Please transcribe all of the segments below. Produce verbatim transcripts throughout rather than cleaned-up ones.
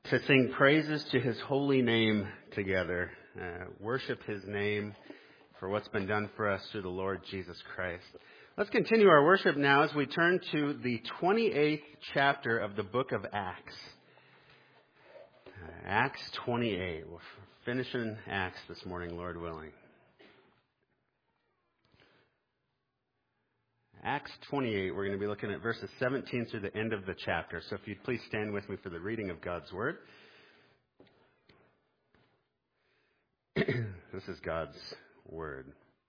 to sing praises to his holy name together, uh, worship his name for what's been done for us through the Lord Jesus Christ. Let's continue our worship now as we turn to the twenty-eighth chapter of the book of Acts. Uh, Acts twenty-eight. We're finishing Acts this morning, Lord willing. Acts twenty-eight, we're going to be looking at verses seventeen through the end of the chapter. So if you'd please stand with me for the reading of God's Word. This is God's Word.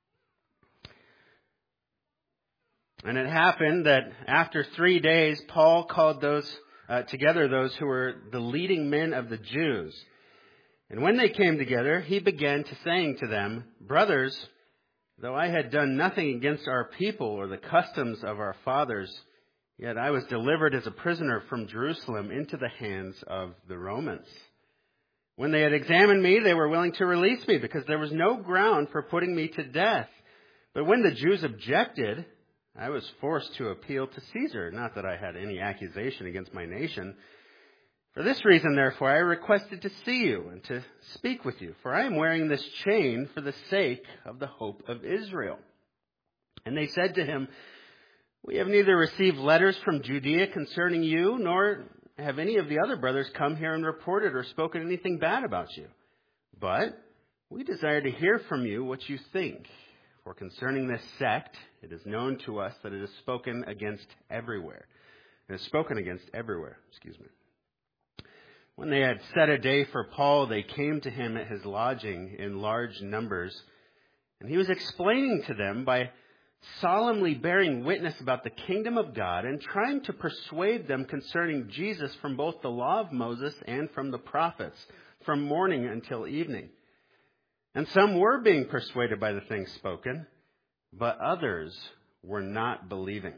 And it happened that after three days, Paul called those uh, together those who were the leading men of the Jews. And when they came together, he began to saying to them, "Brothers, though I had done nothing against our people or the customs of our fathers, yet I was delivered as a prisoner from Jerusalem into the hands of the Romans. When they had examined me, they were willing to release me because there was no ground for putting me to death. But when the Jews objected, I was forced to appeal to Caesar, not that I had any accusation against my nation. For this reason, therefore, I requested to see you and to speak with you, for I am wearing this chain for the sake of the hope of Israel." And they said to him, "We have neither received letters from Judea concerning you, nor have any of the other brothers come here and reported or spoken anything bad about you. But we desire to hear from you what you think. For concerning this sect, it is known to us that it is spoken against everywhere. It is spoken against everywhere, excuse me. When they had set a day for Paul, they came to him at his lodging in large numbers. And he was explaining to them by solemnly bearing witness about the kingdom of God and trying to persuade them concerning Jesus from both the law of Moses and from the prophets, from morning until evening. And some were being persuaded by the things spoken, but others were not believing.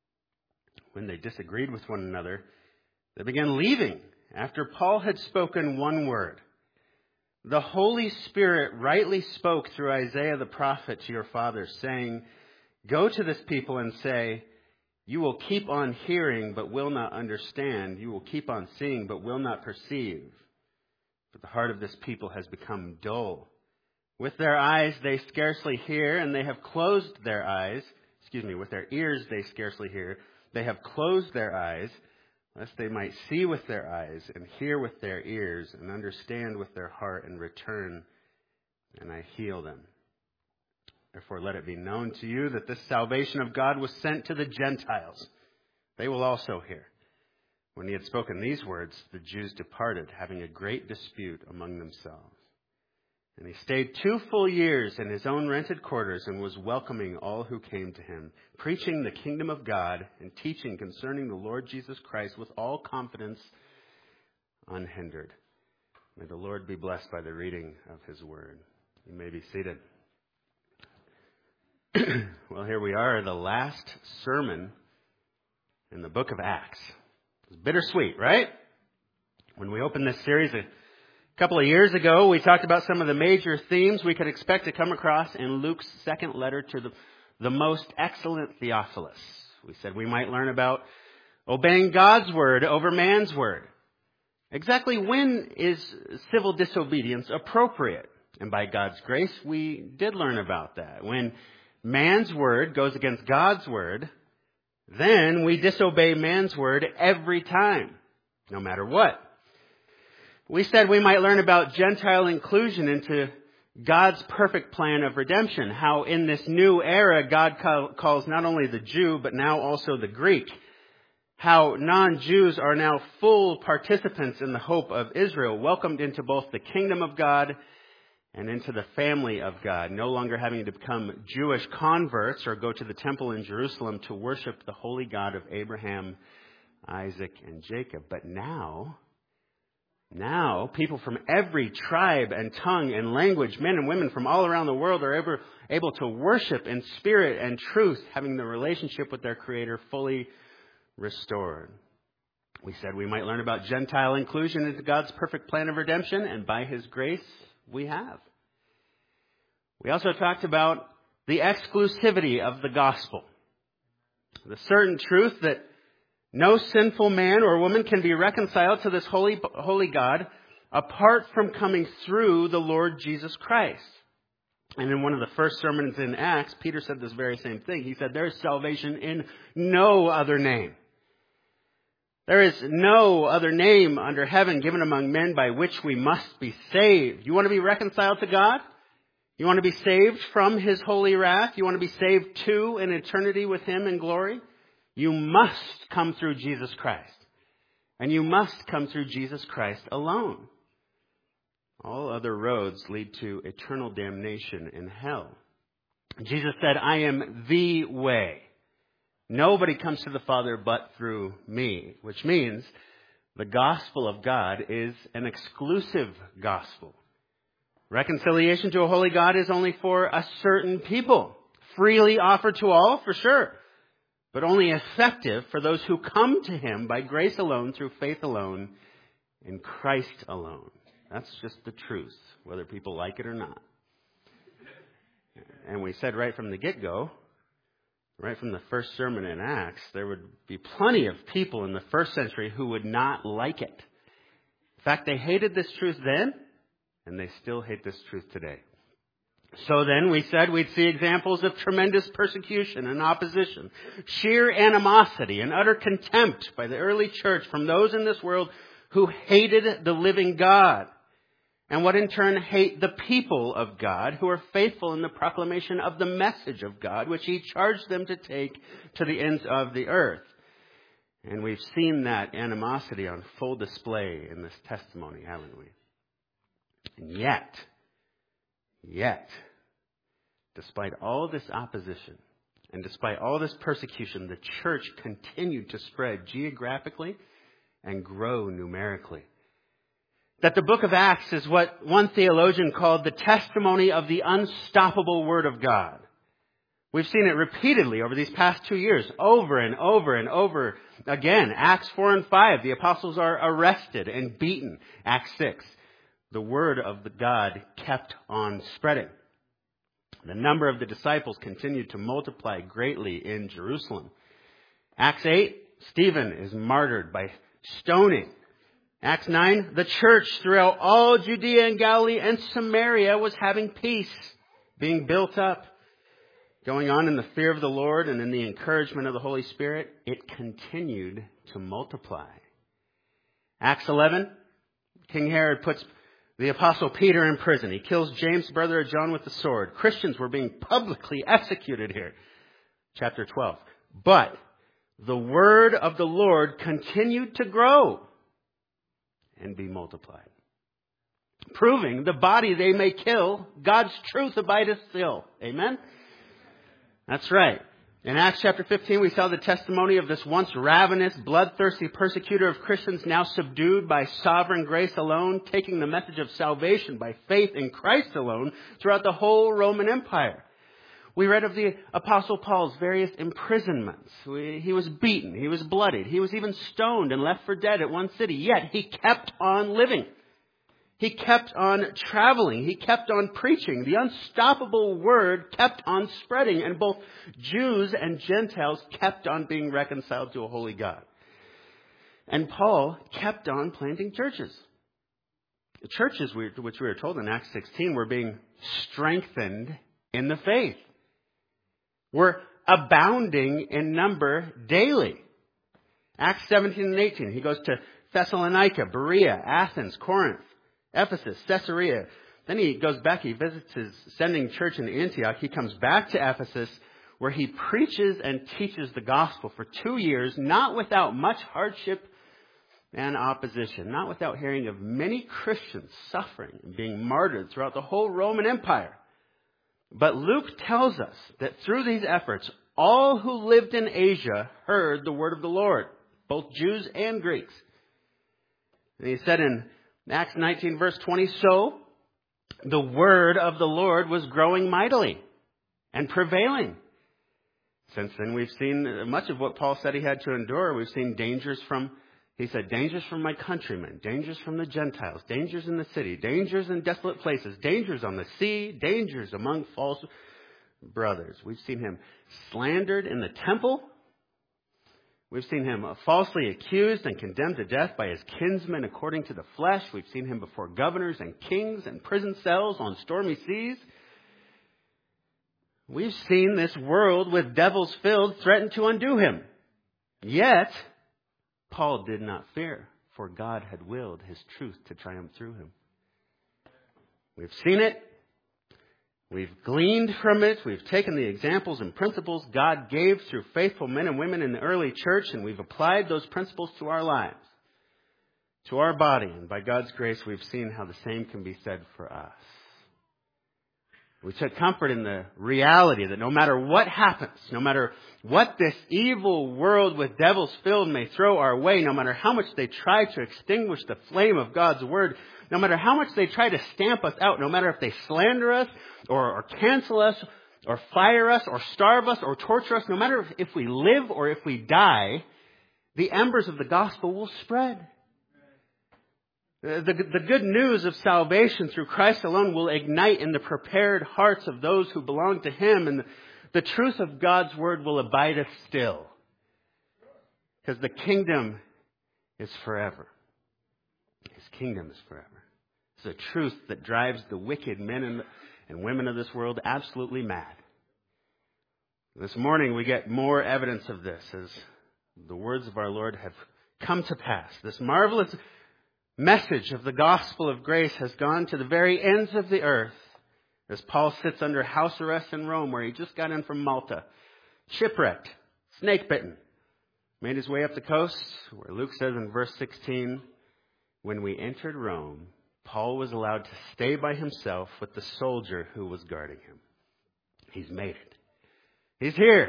When they disagreed with one another, they began leaving after Paul had spoken one word. The Holy Spirit rightly spoke through Isaiah the prophet to your fathers, saying, 'Go to this people and say, you will keep on hearing but will not understand. You will keep on seeing but will not perceive. But the heart of this people has become dull. With their eyes they scarcely hear, and they have closed their eyes. Excuse me, with their ears they scarcely hear. They have closed their eyes, lest they might see with their eyes and hear with their ears and understand with their heart and return, and I heal them. Therefore let it be known to you that this salvation of God was sent to the Gentiles. They will also hear." When he had spoken these words, the Jews departed, having a great dispute among themselves. And he stayed two full years in his own rented quarters and was welcoming all who came to him, preaching the kingdom of God and teaching concerning the Lord Jesus Christ with all confidence, unhindered. May the Lord be blessed by the reading of his word. You may be seated. Well, here we are, the last sermon in the book of Acts. It's bittersweet, right? When we opened this series a couple of years ago, we talked about some of the major themes we could expect to come across in Luke's second letter to the, the most excellent Theophilus. We said we might learn about obeying God's word over man's word. Exactly when is civil disobedience appropriate? And by God's grace, we did learn about that. When man's word goes against God's word, then we disobey man's word every time, no matter what. We said we might learn about Gentile inclusion into God's perfect plan of redemption. How in this new era, God calls not only the Jew, but now also the Greek. How non-Jews are now full participants in the hope of Israel, welcomed into both the kingdom of God and into the family of God, no longer having to become Jewish converts or go to the temple in Jerusalem to worship the holy God of Abraham, Isaac, and Jacob. But now, now people from every tribe and tongue and language, men and women from all around the world, are able, able to worship in spirit and truth, having the relationship with their Creator fully restored. We said we might learn about Gentile inclusion into God's perfect plan of redemption, and by His grace, we have. We also talked about the exclusivity of the gospel. The certain truth that No sinful man or woman can be reconciled to this holy, holy God apart from coming through the Lord Jesus Christ. And in one of the first sermons in Acts, Peter said this very same thing. He said, there is salvation in no other name. There is no other name under heaven given among men by which we must be saved. You want to be reconciled to God? You want to be saved from His holy wrath? You want to be saved to an eternity with Him in glory? You must come through Jesus Christ. And you must come through Jesus Christ alone. All other roads lead to eternal damnation in hell. Jesus said, I am the way. Nobody comes to the Father but through me, which means the gospel of God is an exclusive gospel. Reconciliation to a holy God is only for a certain people. Freely offered to all, for sure. But only effective for those who come to Him by grace alone, through faith alone, in Christ alone. That's just the truth, whether people like it or not. And we said right from the get-go, right from the first sermon in Acts, there would be plenty of people in the first century who would not like it. In fact, they hated this truth then, and they still hate this truth today. So then we said we'd see examples of tremendous persecution and opposition, sheer animosity and utter contempt by the early church from those in this world who hated the living God, and what in turn hate the people of God who are faithful in the proclamation of the message of God, which He charged them to take to the ends of the earth. And we've seen that animosity on full display in this testimony, haven't we? And yet, yet, despite all this opposition and despite all this persecution, the church continued to spread geographically and grow numerically. That the book of Acts is what one theologian called the testimony of the unstoppable Word of God. We've seen it repeatedly over these past two years, over and over and over again. Acts four and five, the apostles are arrested and beaten. Acts six, the Word of the God kept on spreading. The number of the disciples continued to multiply greatly in Jerusalem. Acts eight, Stephen is martyred by stoning. Acts nine, the church throughout all Judea and Galilee and Samaria was having peace, being built up, going on in the fear of the Lord and in the encouragement of the Holy Spirit. It continued to multiply. Acts eleven, King Herod puts the apostle Peter in prison. He kills James, brother of John, with the sword. Christians were being publicly executed here. Chapter twelve. But the word of the Lord continued to grow and be multiplied, proving the body they may kill, God's truth abideth still. Amen? That's right. In Acts chapter fifteen, we saw the testimony of this once ravenous, bloodthirsty persecutor of Christians, now subdued by sovereign grace alone, taking the message of salvation by faith in Christ alone throughout the whole Roman Empire. We read of the Apostle Paul's various imprisonments. He was beaten. He was bloodied. He was even stoned and left for dead at one city. Yet he kept on living. He kept on traveling. He kept on preaching. The unstoppable word kept on spreading. And both Jews and Gentiles kept on being reconciled to a holy God. And Paul kept on planting churches. The churches, which we were told in Acts sixteen, were being strengthened in the faith. Were abounding in number daily. Acts seventeen and eighteen, he goes to Thessalonica, Berea, Athens, Corinth, Ephesus, Caesarea. Then he goes back, he visits his sending church in Antioch. He comes back to Ephesus, where he preaches and teaches the gospel for two years, not without much hardship and opposition, not without hearing of many Christians suffering and being martyred throughout the whole Roman Empire. But Luke tells us that through these efforts, all who lived in Asia heard the word of the Lord, both Jews and Greeks. And he said in Acts nineteen, verse twenty, so the word of the Lord was growing mightily and prevailing. Since then, we've seen much of what Paul said he had to endure. We've seen dangers from, he said, dangers from my countrymen, dangers from the Gentiles, dangers in the city, dangers in desolate places, dangers on the sea, dangers among false brothers. We've seen him slandered in the temple. We've seen him falsely accused and condemned to death by his kinsmen according to the flesh. We've seen him before governors and kings and prison cells on stormy seas. We've seen this world with devils filled threaten to undo him. Yet, Paul did not fear, for God had willed his truth to triumph through him. We've seen it. We've gleaned from it. We've taken the examples and principles God gave through faithful men and women in the early church, and we've applied those principles to our lives, to our body. And by God's grace, we've seen how the same can be said for us. We took comfort in the reality that no matter what happens, no matter what this evil world with devils filled may throw our way, no matter how much they try to extinguish the flame of God's word, no matter how much they try to stamp us out, no matter if they slander us or, or cancel us or fire us or starve us or torture us, no matter if, if we live or if we die, the embers of the gospel will spread. The, the good news of salvation through Christ alone will ignite in the prepared hearts of those who belong to Him. And the, the truth of God's word will abide us still. Because the kingdom is forever. His kingdom is forever. It's a truth that drives the wicked men and, and women of this world absolutely mad. This morning we get more evidence of this as the words of our Lord have come to pass. This marvelous message of the gospel of grace has gone to the very ends of the earth as Paul sits under house arrest in Rome, where he just got in from Malta, shipwrecked, snake bitten, made his way up the coast, where Luke says in verse sixteen, when we entered Rome, Paul was allowed to stay by himself with the soldier who was guarding him. He's made it. He's here.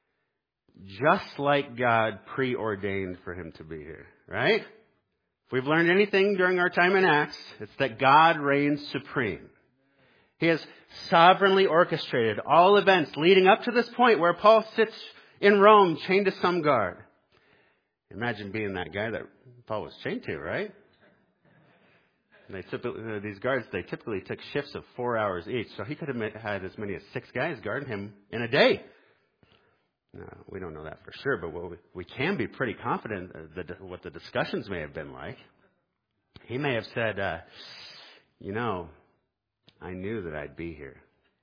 Just like God preordained for him to be here, right? If we've learned anything during our time in Acts, it's that God reigns supreme. He has sovereignly orchestrated all events leading up to this point where Paul sits in Rome chained to some guard. Imagine being that guy that Paul was chained to, right? They typically, these guards, they typically took shifts of four hours each, so he could have had as many as six guys guarding him in a day. No, we don't know that for sure, but what we, we can be pretty confident that what the discussions may have been like. He may have said, uh, you know, I knew that I'd be here.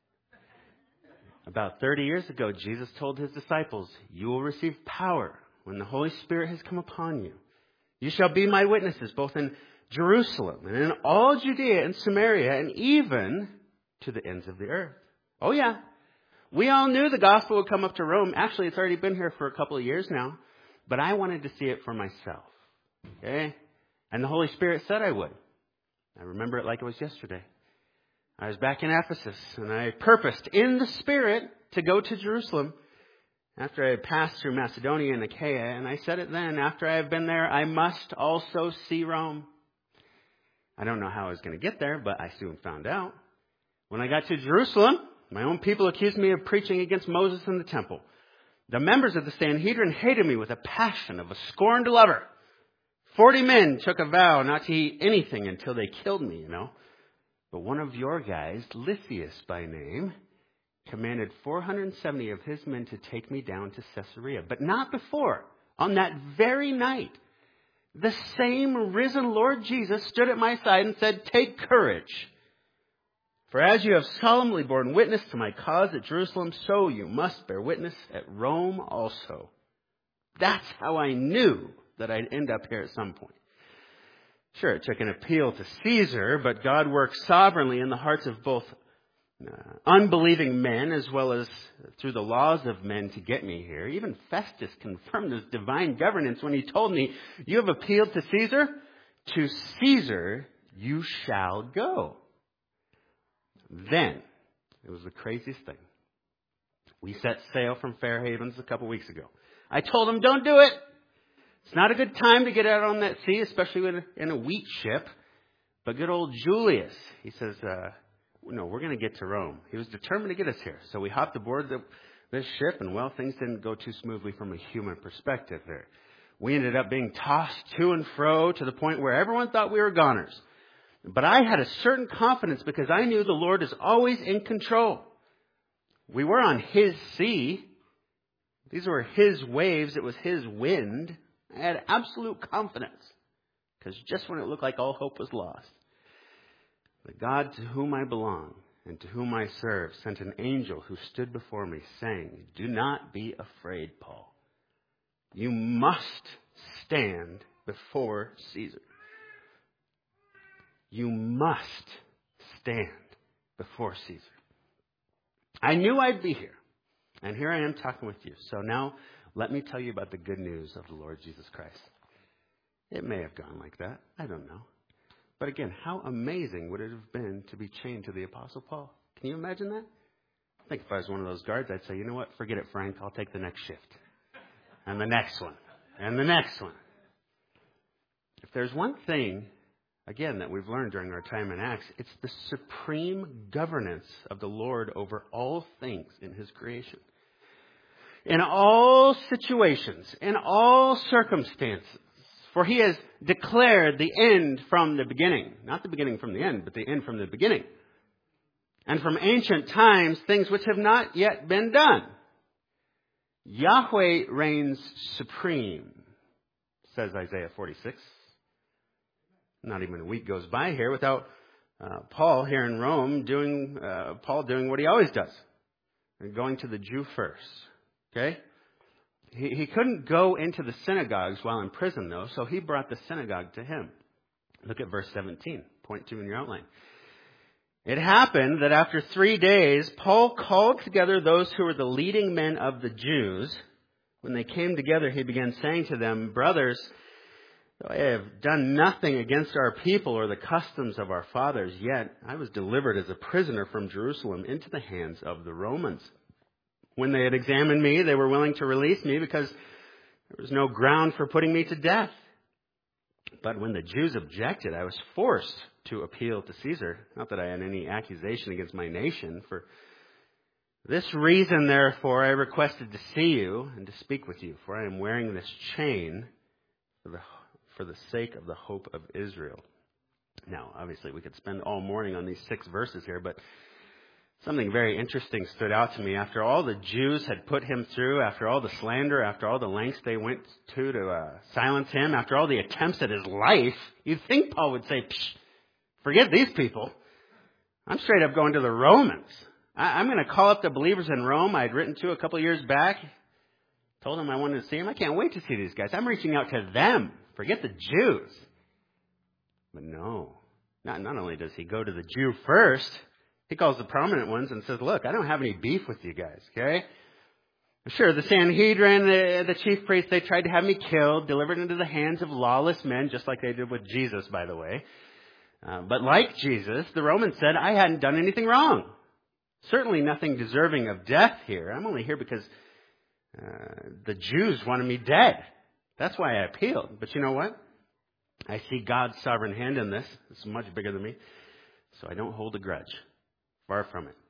About thirty years ago, Jesus told his disciples, you will receive power when the Holy Spirit has come upon you. You shall be my witnesses, both in Jerusalem and in all Judea and Samaria and even to the ends of the earth. Oh yeah. We all knew the gospel would come up to Rome. Actually, it's already been here for a couple of years now. But I wanted to see it for myself. Okay? And the Holy Spirit said I would. I remember it like it was yesterday. I was back in Ephesus, and I purposed in the Spirit to go to Jerusalem after I had passed through Macedonia and Achaia. And I said it then, after I have been there, I must also see Rome. I don't know how I was going to get there, but I soon found out. When I got to Jerusalem, my own people accused me of preaching against Moses in the temple. The members of the Sanhedrin hated me with a passion of a scorned lover. Forty men took a vow not to eat anything until they killed me, you know. But one of your guys, Lysias by name, commanded four hundred seventy of his men to take me down to Caesarea. But not before. On that very night, the same risen Lord Jesus stood at my side and said, take courage. For as you have solemnly borne witness to my cause at Jerusalem, so you must bear witness at Rome also. That's how I knew that I'd end up here at some point. Sure, it took an appeal to Caesar, but God works sovereignly in the hearts of both uh, unbelieving men as well as through the laws of men to get me here. Even Festus confirmed his divine governance when he told me, you have appealed to Caesar? To Caesar you shall go. Then, it was the craziest thing. We set sail from Fair Havens a couple weeks ago. I told him, don't do it. It's not a good time to get out on that sea, especially in a wheat ship. But good old Julius, he says, uh, no, we're going to get to Rome. He was determined to get us here. So we hopped aboard the, this ship, and well, things didn't go too smoothly from a human perspective there. We ended up being tossed to and fro to the point where everyone thought we were goners. But I had a certain confidence because I knew the Lord is always in control. We were on His sea. These were his waves. It was his wind. I had absolute confidence. Because just when it looked like all hope was lost, the God to whom I belong and to whom I serve sent an angel who stood before me, saying, "Do not be afraid, Paul. You must stand before Caesar. You must stand before Caesar." I knew I'd be here. And here I am talking with you. So now let me tell you about the good news of the Lord Jesus Christ. It may have gone like that. I don't know. But again, how amazing would it have been to be chained to the Apostle Paul? Can you imagine that? I think if I was one of those guards, I'd say, "You know what? Forget it, Frank. I'll take the next shift. And the next one. And the next one." If there's one thing, again, that we've learned during our time in Acts, it's the supreme governance of the Lord over all things in his creation. In all situations, in all circumstances, for he has declared the end from the beginning. Not the beginning from the end, but the end from the beginning. And from ancient times, things which have not yet been done. Yahweh reigns supreme, says Isaiah forty-six. Not even a week goes by here without uh, Paul here in Rome doing, uh, Paul doing what he always does. And going to the Jew first. Okay? He, he couldn't go into the synagogues while in prison, though, so he brought the synagogue to him. Look at verse seventeen, point two in your outline. It happened that after three days, Paul called together those who were the leading men of the Jews. When they came together, he began saying to them, "Brothers, though I have done nothing against our people or the customs of our fathers, yet I was delivered as a prisoner from Jerusalem into the hands of the Romans. When they had examined me, they were willing to release me because there was no ground for putting me to death. But when the Jews objected, I was forced to appeal to Caesar. Not that I had any accusation against my nation. For this reason, therefore, I requested to see you and to speak with you, for I am wearing this chain for the, for the sake of the hope of Israel." Now, obviously, we could spend all morning on these six verses here, but something very interesting stood out to me. After all the Jews had put him through, after all the slander, after all the lengths they went to to uh, silence him, after all the attempts at his life, you'd think Paul would say, "Psh, forget these people. I'm straight up going to the Romans. I- I'm going to call up the believers in Rome I'd written to a couple of years back. Told them I wanted to see them. I can't wait to see these guys. I'm reaching out to them. Forget the Jews." But no. Not, not only does he go to the Jew first, he calls the prominent ones and says, "Look, I don't have any beef with you guys, okay? Sure, the Sanhedrin, the, the chief priests, they tried to have me killed, delivered into the hands of lawless men, just like they did with Jesus, by the way. Uh, but like Jesus, the Romans said I hadn't done anything wrong. Certainly nothing deserving of death here. I'm only here because uh, the Jews wanted me dead. That's why I appealed. But you know what? I see God's sovereign hand in this. It's much bigger than me. So I don't hold a grudge. Far from it.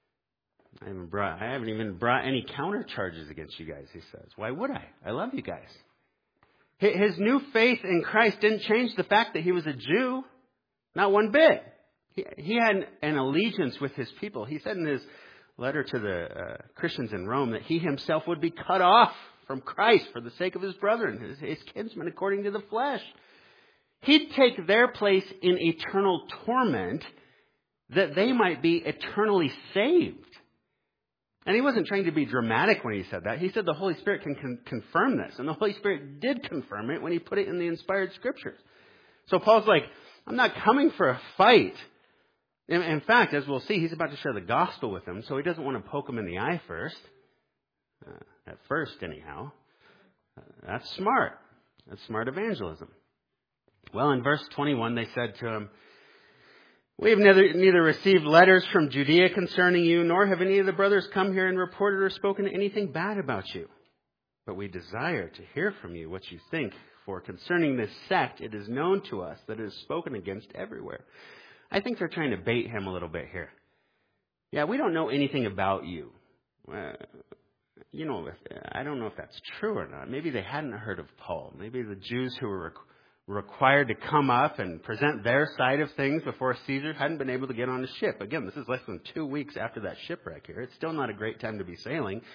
I haven't brought, I haven't even brought any counter charges against you guys," he says. Why would I? I love you guys. His new faith in Christ didn't change the fact that he was a Jew. Not one bit. He, he had an allegiance with his people. He said in his letter to the uh, Christians in Rome that he himself would be cut off from Christ for the sake of his brethren, his, his kinsmen according to the flesh. He'd take their place in eternal torment that they might be eternally saved. And he wasn't trying to be dramatic when he said that. He said the Holy Spirit can con- confirm this. And the Holy Spirit did confirm it when he put it in the inspired scriptures. So Paul's like, I'm not coming for a fight. In, in fact, as we'll see, he's about to share the gospel with them, so he doesn't want to poke him in the eye first. Uh, at first, anyhow. Uh, that's smart. That's smart evangelism. Well, in verse twenty-one, they said to him, "We have neither, neither received letters from Judea concerning you, nor have any of the brothers come here and reported or spoken anything bad about you. But we desire to hear from you what you think, for concerning this sect, it is known to us that it is spoken against everywhere." I think they're trying to bait him a little bit here. Yeah, we don't know anything about you. Uh, you know, if, I don't know if that's true or not. Maybe they hadn't heard of Paul. Maybe the Jews who were required to come up and present their side of things before Caesar hadn't been able to get on a ship. Again, this is less than two weeks after that shipwreck here. It's still not a great time to be sailing.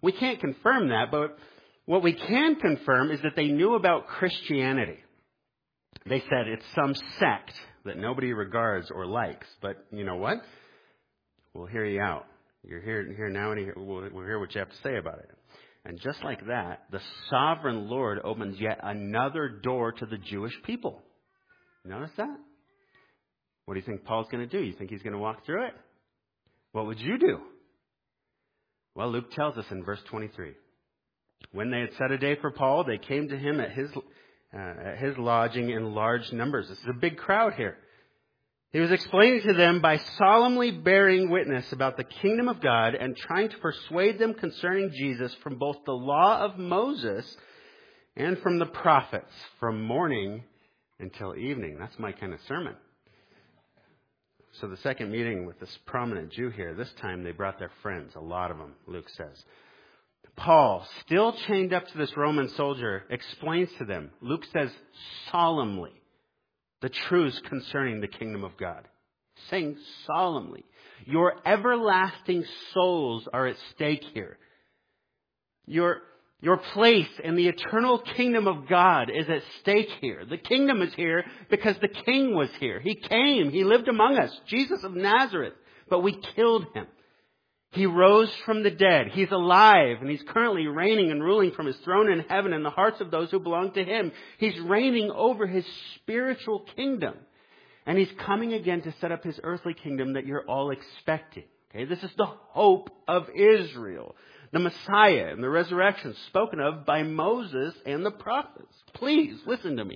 We can't confirm that, but what we can confirm is that they knew about Christianity. They said it's some sect that nobody regards or likes. But you know what? We'll hear you out. You're here, here now, and we'll, we'll hear what you have to say about it. And just like that, the sovereign Lord opens yet another door to the Jewish people. Notice that? What do you think Paul's going to do? You think he's going to walk through it? What would you do? Well, Luke tells us in verse twenty-three. When they had set a day for Paul, they came to him at his, uh, at his lodging in large numbers. This is a big crowd here. He was explaining to them by solemnly bearing witness about the kingdom of God and trying to persuade them concerning Jesus from both the law of Moses and from the prophets, from morning until evening. That's my kind of sermon. So the second meeting with this prominent Jew here, this time they brought their friends, a lot of them, Luke says. Paul, still chained up to this Roman soldier, explains to them, Luke says solemnly, the truths concerning the kingdom of God. Saying solemnly, your everlasting souls are at stake here. Your, your place in the eternal kingdom of God is at stake here. The kingdom is here because the king was here. He came. He lived among us. Jesus of Nazareth. But we killed him. He rose from the dead. He's alive, and he's currently reigning and ruling from his throne in heaven in the hearts of those who belong to him. He's reigning over his spiritual kingdom. And he's coming again to set up his earthly kingdom that you're all expecting. Okay, this is the hope of Israel. The Messiah and the resurrection spoken of by Moses and the prophets. Please listen to me.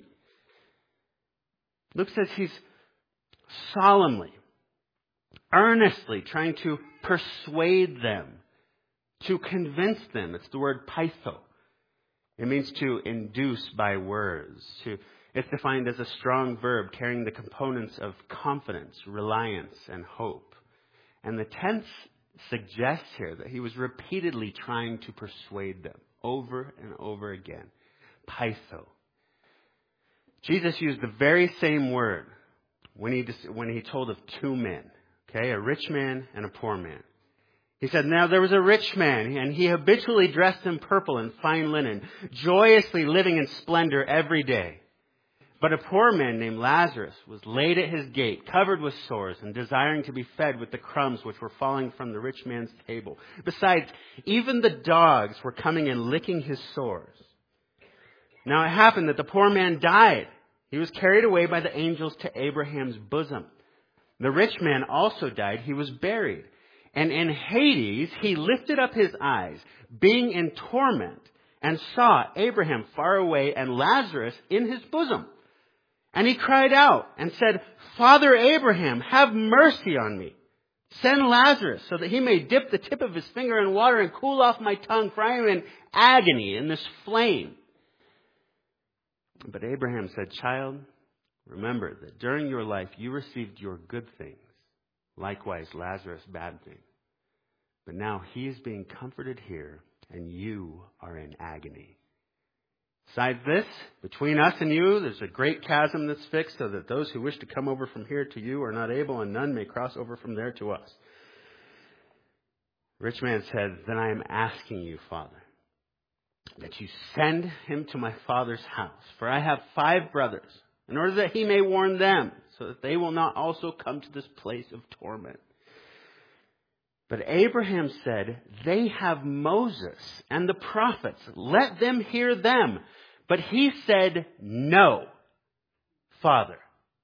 Luke says he's solemnly, earnestly trying to persuade them, to convince them. It's the word pytho. It means to induce by words. To, it's defined as a strong verb carrying the components of confidence, reliance, and hope. And the tense suggests here that he was repeatedly trying to persuade them over and over again. Pytho. Jesus used the very same word when he, when he told of two men. Okay, a rich man and a poor man. He said, now there was a rich man, and he habitually dressed in purple and fine linen, joyously living in splendor every day. But a poor man named Lazarus was laid at his gate, covered with sores, and desiring to be fed with the crumbs which were falling from the rich man's table. Besides, even the dogs were coming and licking his sores. Now it happened that the poor man died. He was carried away by the angels to Abraham's bosom. The rich man also died. He was buried. And in Hades, he lifted up his eyes, being in torment, and saw Abraham far away and Lazarus in his bosom. And he cried out and said, Father Abraham, have mercy on me. Send Lazarus so that he may dip the tip of his finger in water and cool off my tongue, for I am in agony in this flame. But Abraham said, Child, remember that during your life you received your good things, likewise Lazarus bad things. But now he is being comforted here, and you are in agony. Besides this, between us and you, there's a great chasm that's fixed, so that those who wish to come over from here to you are not able, and none may cross over from there to us. The rich man said, Then I am asking you, Father, that you send him to my father's house, for I have five brothers, in order that he may warn them, so that they will not also come to this place of torment. But Abraham said, They have Moses and the prophets. Let them hear them. But he said, No, Father.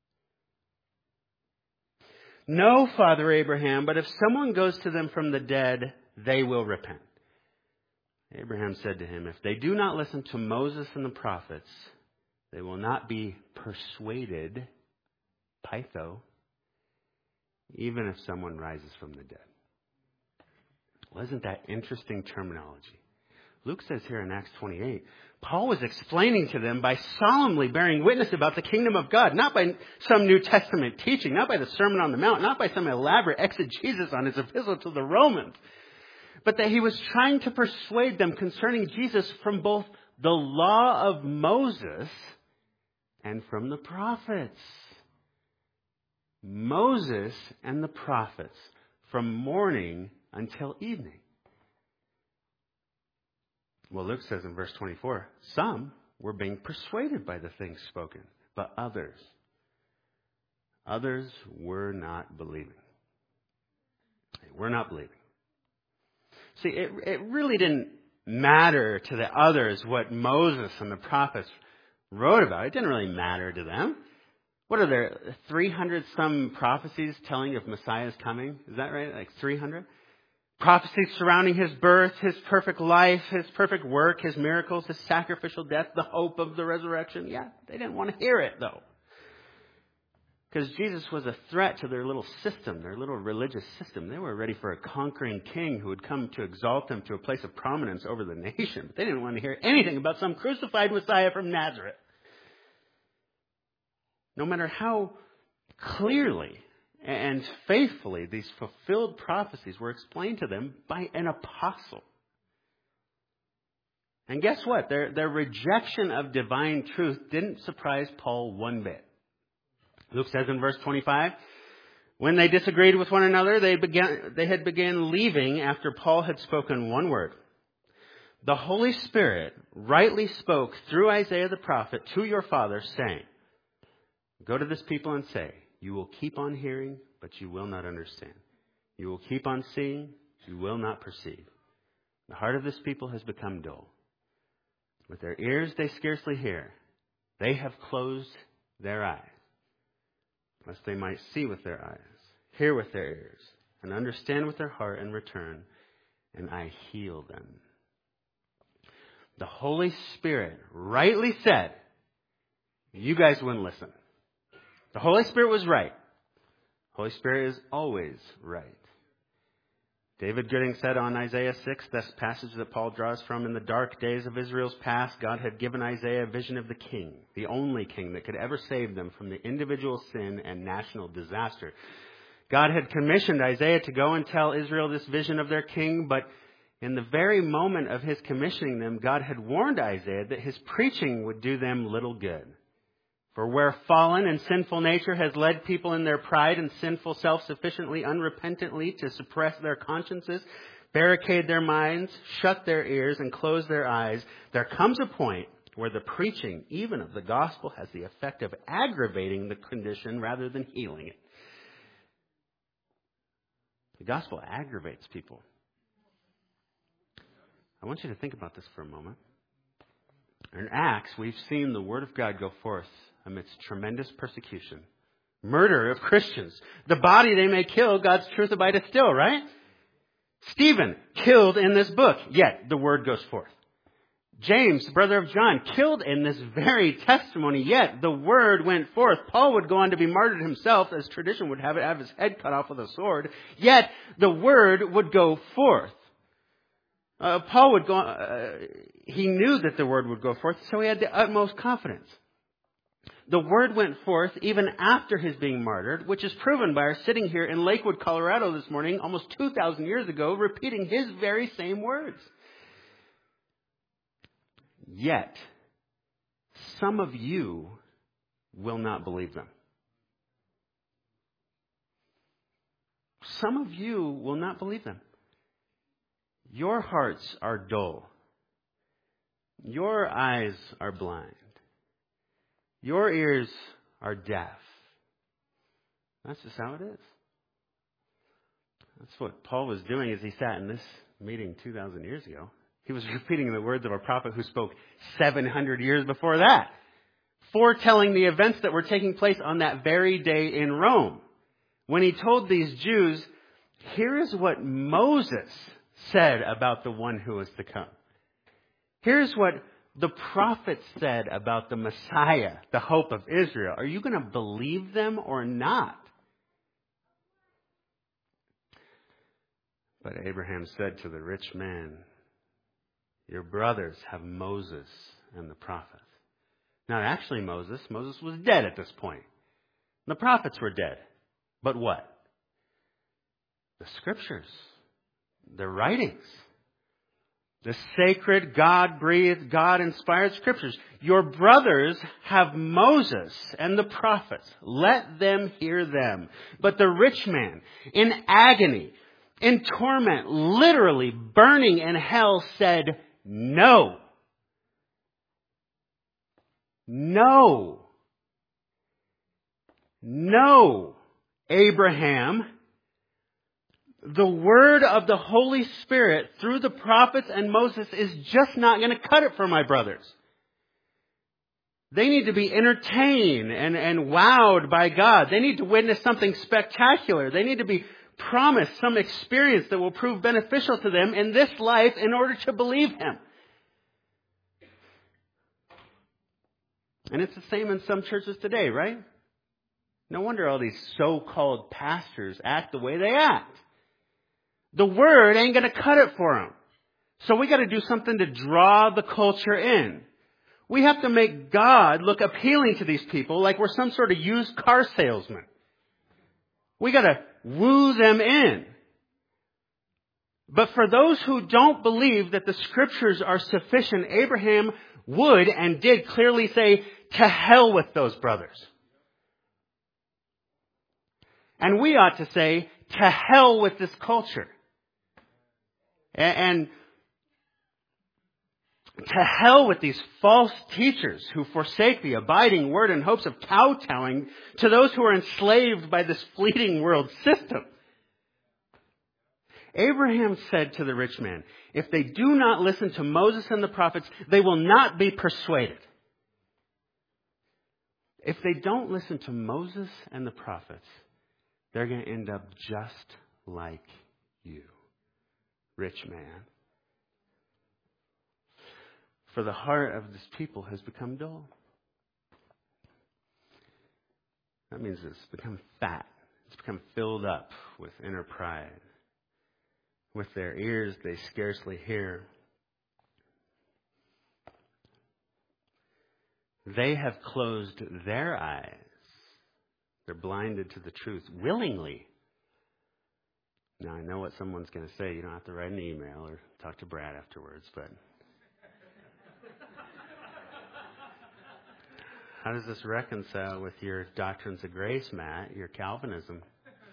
No, Father Abraham, but if someone goes to them from the dead, they will repent. Abraham said to him, If they do not listen to Moses and the prophets, they will not be persuaded, pytho, even if someone rises from the dead. Well, isn't that interesting terminology? Luke says here in Acts twenty-eight, Paul was explaining to them by solemnly bearing witness about the kingdom of God, not by some New Testament teaching, not by the Sermon on the Mount, not by some elaborate exegesis on his epistle to the Romans, but that he was trying to persuade them concerning Jesus from both the law of Moses and from the prophets. Moses and the prophets, from morning until evening. Well, Luke says in verse twenty-four, some were being persuaded by the things spoken, but others, others were not believing. They were not believing. See, it, it really didn't matter to the others what Moses and the prophets wrote about. It didn't really matter to them. What are there, three hundred some prophecies telling of Messiah's coming? Is that right? Like three hundred? Prophecies surrounding his birth, his perfect life, his perfect work, his miracles, his sacrificial death, the hope of the resurrection. Yeah, they didn't want to hear it, though. Because Jesus was a threat to their little system, their little religious system. They were ready for a conquering king who would come to exalt them to a place of prominence over the nation. But they didn't want to hear anything about some crucified Messiah from Nazareth. No matter how clearly and faithfully these fulfilled prophecies were explained to them by an apostle. And guess what? Their, their rejection of divine truth didn't surprise Paul one bit. Luke says in verse twenty-five, when they disagreed with one another, they began, they had began leaving after Paul had spoken one word. The Holy Spirit rightly spoke through Isaiah the prophet to your fathers, saying, go to this people and say, you will keep on hearing, but you will not understand. You will keep on seeing, you will not perceive. The heart of this people has become dull. With their ears they scarcely hear. They have closed their eyes, lest they might see with their eyes, hear with their ears, and understand with their heart and return, and I heal them. The Holy Spirit rightly said, you guys wouldn't listen. The Holy Spirit was right. Holy Spirit is always right. David Gooding said on Isaiah six, this passage that Paul draws from, in the dark days of Israel's past, God had given Isaiah a vision of the king, the only king that could ever save them from the individual sin and national disaster. God had commissioned Isaiah to go and tell Israel this vision of their king, but in the very moment of his commissioning them, God had warned Isaiah that his preaching would do them little good. For where fallen and sinful nature has led people in their pride and sinful self-sufficiently, unrepentantly to suppress their consciences, barricade their minds, shut their ears, and close their eyes, there comes a point where the preaching, even of the gospel, has the effect of aggravating the condition rather than healing it. The gospel aggravates people. I want you to think about this for a moment. In Acts, we've seen the word of God go forth amidst tremendous persecution, murder of Christians. The body they may kill, God's truth abideth still, right? Stephen, killed in this book, yet the word goes forth. James, the brother of John, killed in this very testimony, yet the word went forth. Paul would go on to be martyred himself, as tradition would have it, have his head cut off with a sword, yet the word would go forth. Uh, Paul would go, uh, he knew that the word would go forth, so he had the utmost confidence. The word went forth even after his being martyred, which is proven by our sitting here in Lakewood, Colorado this morning, almost two thousand years ago, repeating his very same words. Yet, some of you will not believe them. Some of you will not believe them. Your hearts are dull. Your eyes are blind. Your ears are deaf. That's just how it is. That's what Paul was doing as he sat in this meeting two thousand years ago. He was repeating the words of a prophet who spoke seven hundred years before that, foretelling the events that were taking place on that very day in Rome. When he told these Jews, here is what Moses said about the one who was to come. Here's what the prophets said about the Messiah, the hope of Israel. Are you going to believe them or not? But Abraham said to the rich man, your brothers have Moses and the prophets. Not actually Moses. Moses was dead at this point. The prophets were dead. But what? The scriptures. The writings. The sacred, God-breathed, God-inspired scriptures. Your brothers have Moses and the prophets. Let them hear them. But the rich man, in agony, in torment, literally burning in hell, said, no. No. No, Abraham. The word of the Holy Spirit through the prophets and Moses is just not going to cut it for my brothers. They need to be entertained and, and wowed by God. They need to witness something spectacular. They need to be promised some experience that will prove beneficial to them in this life in order to believe Him. And it's the same in some churches today, right? No wonder all these so-called pastors act the way they act. The Word ain't going to cut it for them. So we got to do something to draw the culture in. We have to make God look appealing to these people like we're some sort of used car salesman. We got to woo them in. But for those who don't believe that the Scriptures are sufficient, Abraham would and did clearly say, to hell with those brothers. And we ought to say, to hell with this culture. And to hell with these false teachers who forsake the abiding word in hopes of kowtowing to those who are enslaved by this fleeting world system. Abraham said to the rich man, if they do not listen to Moses and the prophets, they will not be persuaded. If they don't listen to Moses and the prophets, they're going to end up just like you, rich man. For the heart of this people has become dull. That means it's become fat. It's become filled up with inner pride. With their ears they scarcely hear. They have closed their eyes. They're blinded to the truth willingly. Now, I know what someone's going to say. You don't have to write an email or talk to Brad afterwards, but how does this reconcile with your doctrines of grace, Matt, your Calvinism?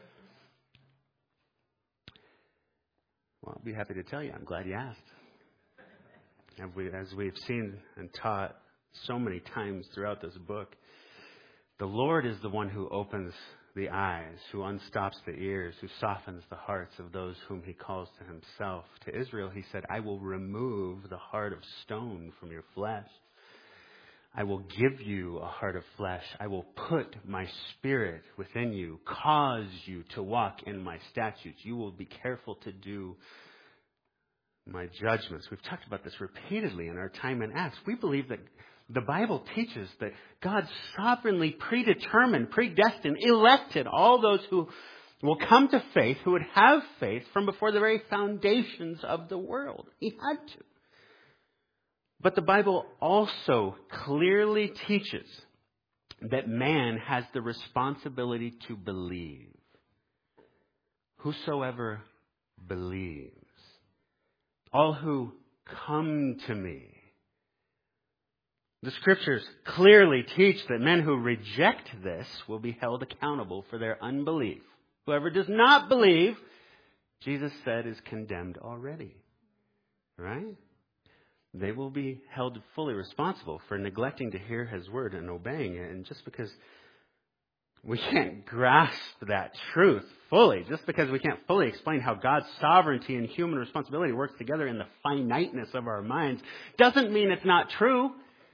Well, I'll be happy to tell you. I'm glad you asked. As, we, as we've seen and taught so many times throughout this book, the Lord is the one who opens the eyes, who unstops the ears, who softens the hearts of those whom He calls to Himself. To Israel, He said, I will remove the heart of stone from your flesh. I will give you a heart of flesh. I will put my spirit within you, cause you to walk in my statutes. You will be careful to do my judgments. We've talked about this repeatedly in our time in Acts. We believe that the Bible teaches that God sovereignly predetermined, predestined, elected all those who will come to faith, who would have faith from before the very foundations of the world. He had to. But the Bible also clearly teaches that man has the responsibility to believe. Whosoever believes. All who come to me. The Scriptures clearly teach that men who reject this will be held accountable for their unbelief. Whoever does not believe, Jesus said, is condemned already. Right? They will be held fully responsible for neglecting to hear His word and obeying it. And just because we can't grasp that truth fully, just because we can't fully explain how God's sovereignty and human responsibility works together in the finiteness of our minds, doesn't mean it's not true.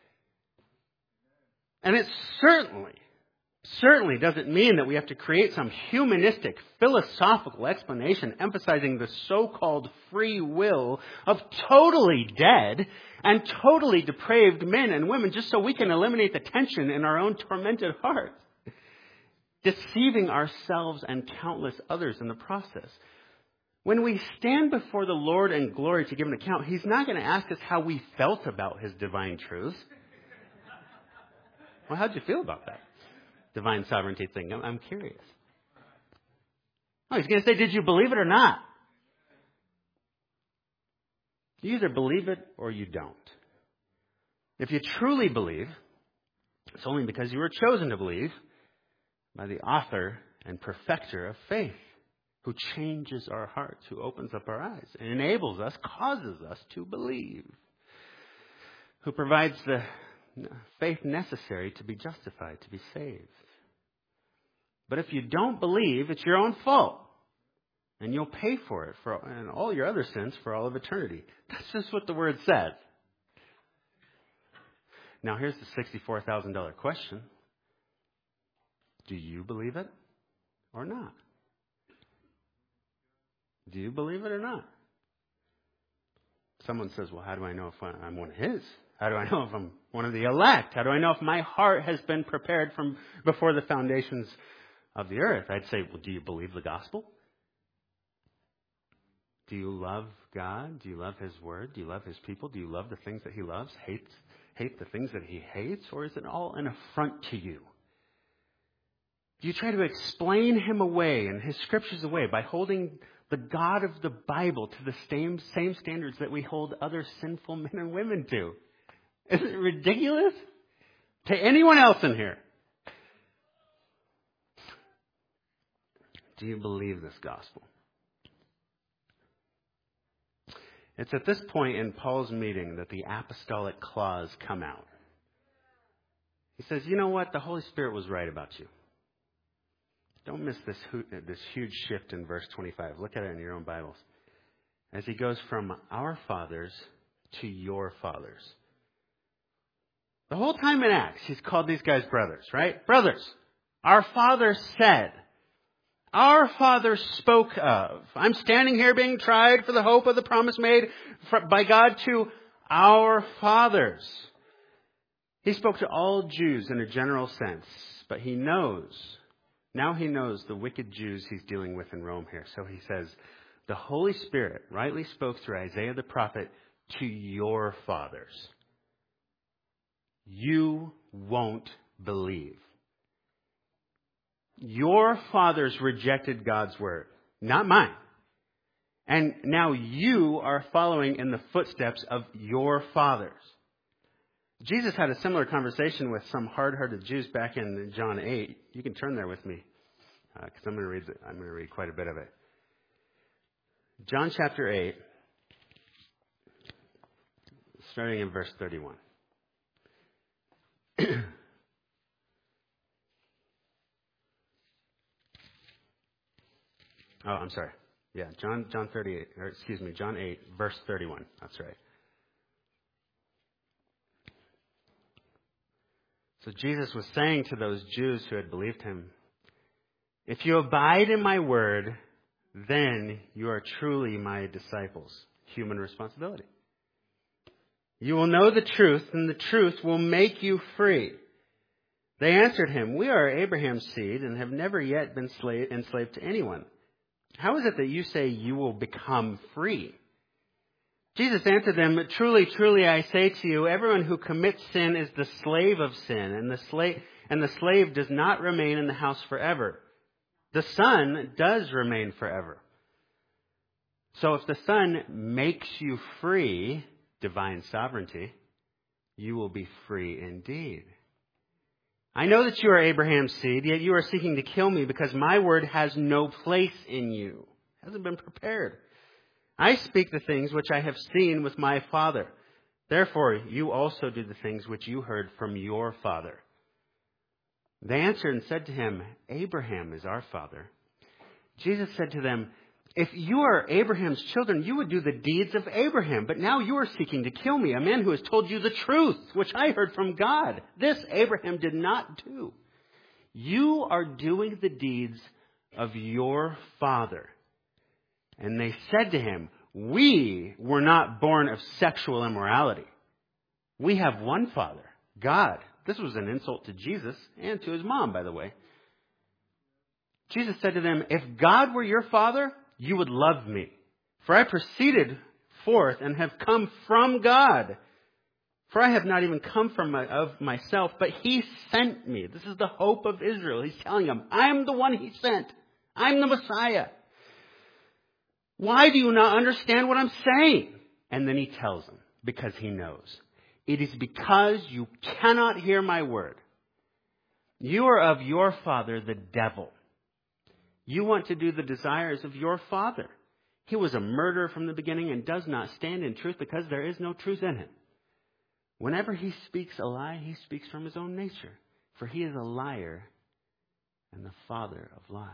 And it certainly, certainly doesn't mean that we have to create some humanistic, philosophical explanation emphasizing the so-called free will of totally dead and totally depraved men and women just so we can eliminate the tension in our own tormented hearts, deceiving ourselves and countless others in the process. When we stand before the Lord in glory to give an account, He's not going to ask us how we felt about His divine truths. Well, how'd you feel about that divine sovereignty thing? I'm, I'm curious. Oh, He's going to say, did you believe it or not? You either believe it or you don't. If you truly believe, it's only because you were chosen to believe by the author and perfecter of faith, who changes our hearts, who opens up our eyes, and enables us, causes us to believe. who provides the faith necessary to be justified, to be saved. But if you don't believe, it's your own fault. And you'll pay for it for and all your other sins for all of eternity. That's just what the word says. Now here's the sixty-four thousand dollars question. Do you believe it or not? Do you believe it or not? Someone says, well, how do I know if I'm one of his? How do I know if I'm one of the elect? How do I know if my heart has been prepared from before the foundations of the earth? I'd say, well, do you believe the gospel? Do you love God? Do you love His Word? Do you love His people? Do you love the things that He loves? Hate, hate the things that He hates? Or is it all an affront to you? Do you try to explain Him away and His Scriptures away by holding the God of the Bible to the same, same standards that we hold other sinful men and women to? Isn't it ridiculous? To anyone else in here? Do you believe this gospel? It's at this point in Paul's meeting that the apostolic clause come out. He says, you know what? The Holy Spirit was right about you. Don't miss this, this huge shift in verse twenty-five. Look at it in your own Bibles. As he goes from our fathers to your fathers. The whole time in Acts, he's called these guys brothers, right? Brothers, our father said. Our father spoke of. I'm standing here being tried for the hope of the promise made by God to our fathers. He spoke to all Jews in a general sense, but he knows, now he knows the wicked Jews he's dealing with in Rome here. So he says, the Holy Spirit rightly spoke through Isaiah the prophet to your fathers. You won't believe. Your fathers rejected God's word, not mine. And now you are following in the footsteps of your fathers. Jesus had a similar conversation with some hard-hearted Jews back in John eight. You can turn there with me, because uh, I'm going to read. I'm going to read quite a bit of it. John chapter eight, starting in verse thirty-one. Oh, I'm sorry. Yeah, John John thirty-eight, or excuse me, John eight, verse thirty-one. That's right. So Jesus was saying to those Jews who had believed him, if you abide in my word, then you are truly my disciples. Human responsibility. You will know the truth, and the truth will make you free. They answered him, we are Abraham's seed and have never yet been slave, enslaved to anyone. How is it that you say you will become free? Jesus answered them, truly, truly, I say to you, everyone who commits sin is the slave of sin, and the slave, and the slave does not remain in the house forever. The Son does remain forever. So if the Son makes you free, divine sovereignty, you will be free indeed. I know that you are Abraham's seed, yet you are seeking to kill me because my word has no place in you. It hasn't been prepared. I speak the things which I have seen with my Father. Therefore, you also do the things which you heard from your father. They answered and said to him, Abraham is our father. Jesus said to them, if you are Abraham's children, you would do the deeds of Abraham. But now you are seeking to kill me, a man who has told you the truth, which I heard from God. This Abraham did not do. You are doing the deeds of your father. And they said to him, we were not born of sexual immorality. We have one Father, God. This was an insult to Jesus and to his mom, by the way. Jesus said to them, if God were your father, you would love me. For I proceeded forth and have come from God. For I have not even come from my, of myself, but he sent me. This is the hope of Israel. He's telling them, I am the one he sent. I'm the Messiah. Why do you not understand what I'm saying? And then he tells them, because he knows. It is because you cannot hear my word. You are of your father, the devil. You want to do the desires of your father. He was a murderer from the beginning and does not stand in truth because there is no truth in him. Whenever he speaks a lie, he speaks from his own nature. For he is a liar and the father of lies.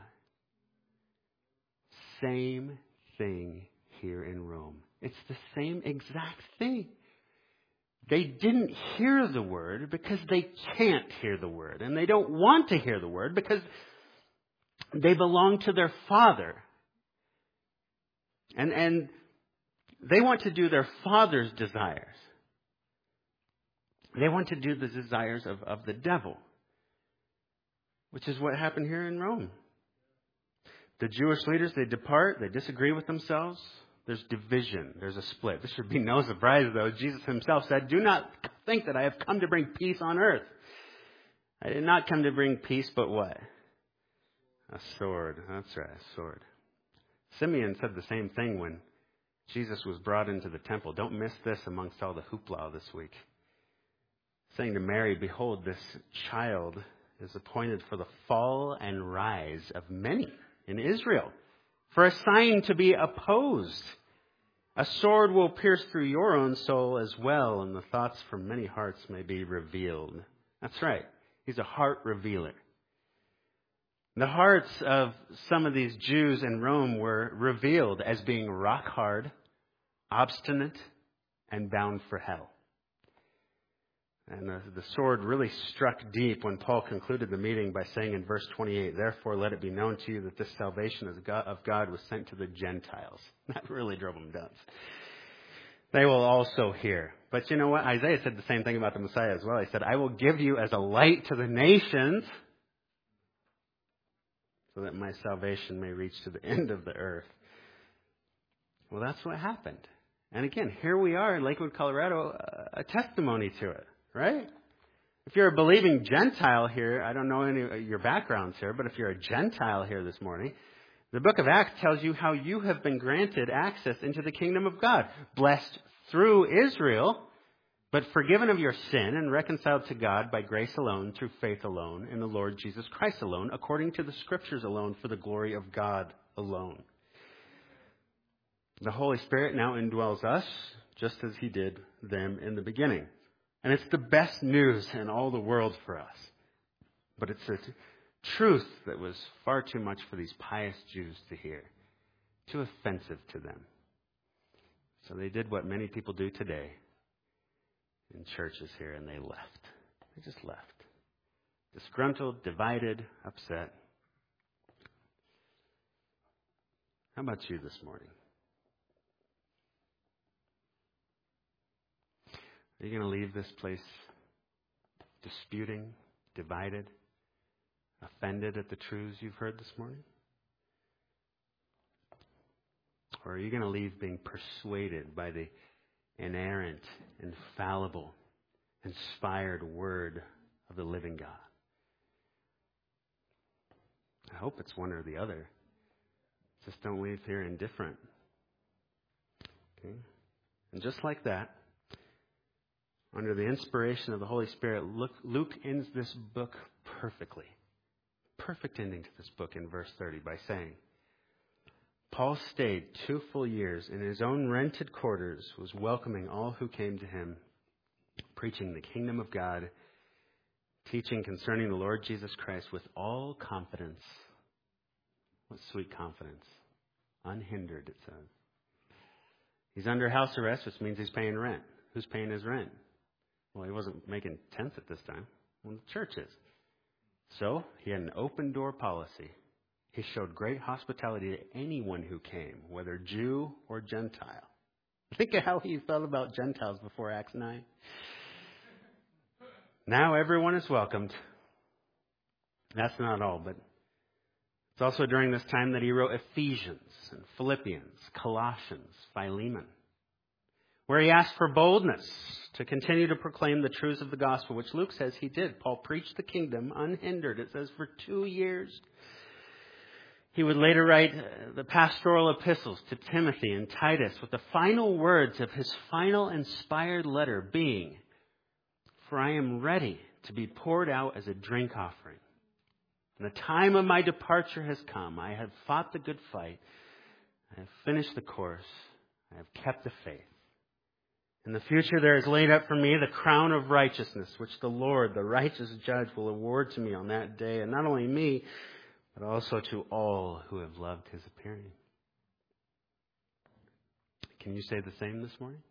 Same thing here in Rome. It's the same exact thing. They didn't hear the word because they can't hear the word. And they don't want to hear the word because they belong to their father. And, and they want to do their father's desires. They want to do the desires of, of the devil. Which is what happened here in Rome. The Jewish leaders, they depart, they disagree with themselves. There's division, there's a split. This should be no surprise, though. Jesus himself said, "Do not think that I have come to bring peace on earth. I did not come to bring peace, but what? A sword." That's right, a sword. Simeon said the same thing when Jesus was brought into the temple. Don't miss this amongst all the hoopla this week. Saying to Mary, "Behold, this child is appointed for the fall and rise of many in Israel, for a sign to be opposed. A sword will pierce through your own soul as well, and the thoughts from many hearts may be revealed." That's right. He's a heart revealer. The hearts of some of these Jews in Rome were revealed as being rock hard, obstinate, and bound for hell. And the, the sword really struck deep when Paul concluded the meeting by saying in verse twenty-eight, "Therefore let it be known to you that this salvation of God, of God was sent to the Gentiles." That really drove them nuts. "They will also hear." But you know what? Isaiah said the same thing about the Messiah as well. He said, "I will give you as a light to the nations so that my salvation may reach to the end of the earth." Well, that's what happened. And again, here we are in Lakewood, Colorado, a testimony to it. Right? If you're a believing Gentile here, I don't know any of your backgrounds here, but if you're a Gentile here this morning, the book of Acts tells you how you have been granted access into the kingdom of God. Blessed through Israel, but forgiven of your sin and reconciled to God by grace alone, through faith alone, in the Lord Jesus Christ alone, according to the Scriptures alone, for the glory of God alone. The Holy Spirit now indwells us, just as He did them in the beginning. And it's the best news in all the world for us. But it's a t- truth that was far too much for these pious Jews to hear. Too offensive to them. So they did what many people do today in churches here, and they left. They just left. Disgruntled, divided, upset. How about you this morning? Are you going to leave this place disputing, divided, offended at the truths you've heard this morning? Or are you going to leave being persuaded by the inerrant, infallible, inspired word of the living God? I hope it's one or the other. Just don't leave here indifferent. Okay? And just like that, under the inspiration of the Holy Spirit, Luke ends this book perfectly. Perfect ending to this book in verse thirty by saying, "Paul stayed two full years in his own rented quarters, was welcoming all who came to him, preaching the kingdom of God, teaching concerning the Lord Jesus Christ with all confidence." What sweet confidence. Unhindered, it says. He's under house arrest, which means he's paying rent. Who's paying his rent? Well, he wasn't making tents at this time. Well, the church is. So he had an open door policy. He showed great hospitality to anyone who came, whether Jew or Gentile. Think of how he felt about Gentiles before Acts nine. Now everyone is welcomed. That's not all, but it's also during this time that he wrote Ephesians and Philippians, Colossians, Philemon, where he asked for boldness to continue to proclaim the truths of the gospel, which Luke says he did. Paul preached the kingdom unhindered, it says, for two years. He would later write the pastoral epistles to Timothy and Titus with the final words of his final inspired letter being, "For I am ready to be poured out as a drink offering. And the time of my departure has come. I have fought the good fight. I have finished the course. I have kept the faith." In the future there is laid up for me the crown of righteousness, which the Lord, the righteous judge, will award to me on that day, and not only me, but also to all who have loved his appearing. Can you say the same this morning?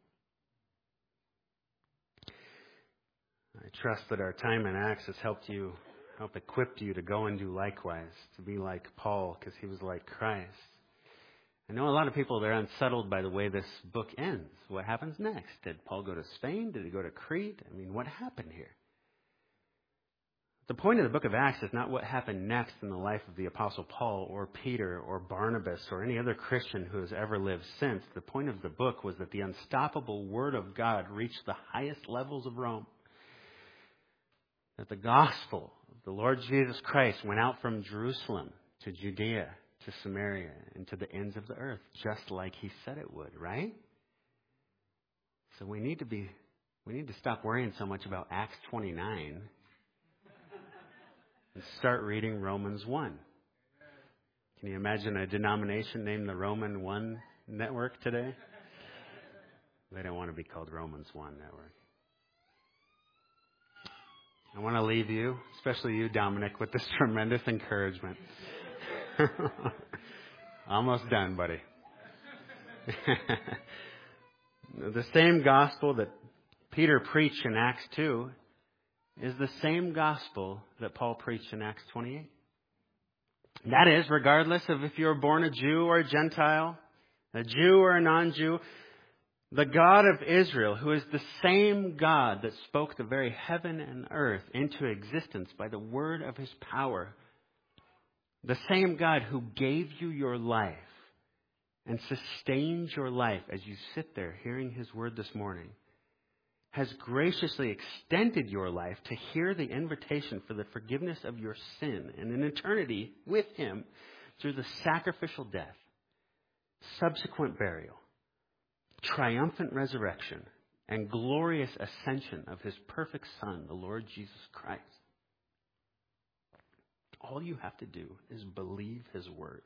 I trust that our time in Acts has helped you, helped equip you to go and do likewise, to be like Paul, because he was like Christ. I know a lot of people, they're unsettled by the way this book ends. What happens next? Did Paul go to Spain? Did he go to Crete? I mean, what happened here? The point of the book of Acts is not what happened next in the life of the Apostle Paul or Peter or Barnabas or any other Christian who has ever lived since. The point of the book was that the unstoppable Word of God reached the highest levels of Rome. That the gospel of the Lord Jesus Christ went out from Jerusalem to Judea, to Samaria, and to the ends of the earth, just like he said it would, right? So we need to be, we need to stop worrying so much about Acts twenty-nine and start reading Romans one. Can you imagine a denomination named the Roman one Network today? They don't want to be called Romans one Network. I want to leave you, especially you, Dominic, with this tremendous encouragement. Almost done, buddy. The same gospel that Peter preached in Acts two is the same gospel that Paul preached in Acts twenty-eight. That is, regardless of if you're born a Jew or a Gentile, a Jew or a non-Jew, the God of Israel, who is the same God that spoke the very heaven and earth into existence by the word of his power, the same God who gave you your life and sustains your life as you sit there hearing his word this morning, has graciously extended your life to hear the invitation for the forgiveness of your sin and an eternity with him through the sacrificial death, subsequent burial, triumphant resurrection, and glorious ascension of his perfect Son, the Lord Jesus Christ. All you have to do is believe his word.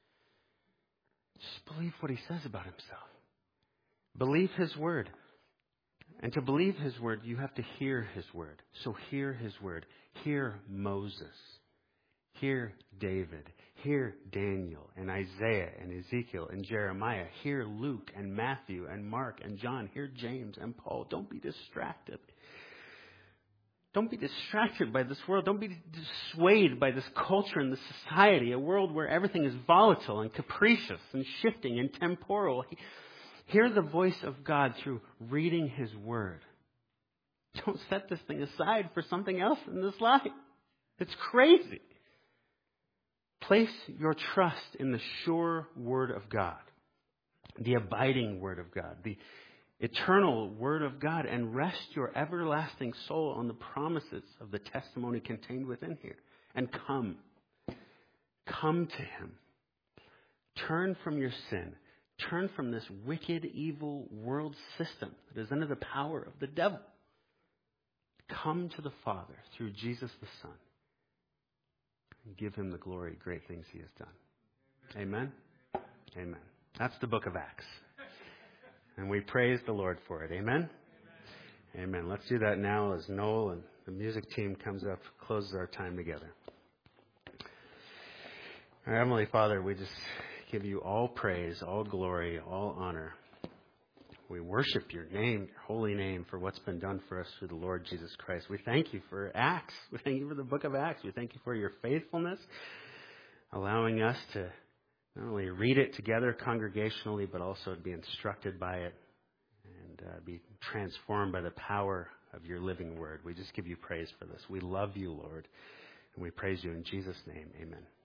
Just believe what he says about himself. Believe his word. And to believe his word, you have to hear his word. So hear his word. Hear Moses. Hear David. Hear Daniel and Isaiah and Ezekiel and Jeremiah. Hear Luke and Matthew and Mark and John. Hear James and Paul. Don't be distracted. Don't be distracted by this world. Don't be swayed by this culture and this society, a world where everything is volatile and capricious and shifting and temporal. Hear the voice of God through reading his word. Don't set this thing aside for something else in this life. It's crazy. Place your trust in the sure word of God, the abiding word of God, the eternal word of God, and rest your everlasting soul on the promises of the testimony contained within here. And come. Come to him. Turn from your sin. Turn from this wicked, evil world system that is under the power of the devil. Come to the Father through Jesus the Son. And give him the glory, great things he has done. Amen? Amen. That's the book of Acts. And we praise the Lord for it. Amen? Amen. Let's do that now as Noel and the music team comes up, closes our time together. Our Heavenly Father, we just give you all praise, all glory, all honor. We worship your name, your holy name, for what's been done for us through the Lord Jesus Christ. We thank you for Acts. We thank you for the book of Acts. We thank you for your faithfulness, allowing us to not only read it together congregationally, but also to be instructed by it and uh, be transformed by the power of your living word. We just give you praise for this. We love you, Lord, and we praise you in Jesus' name. Amen.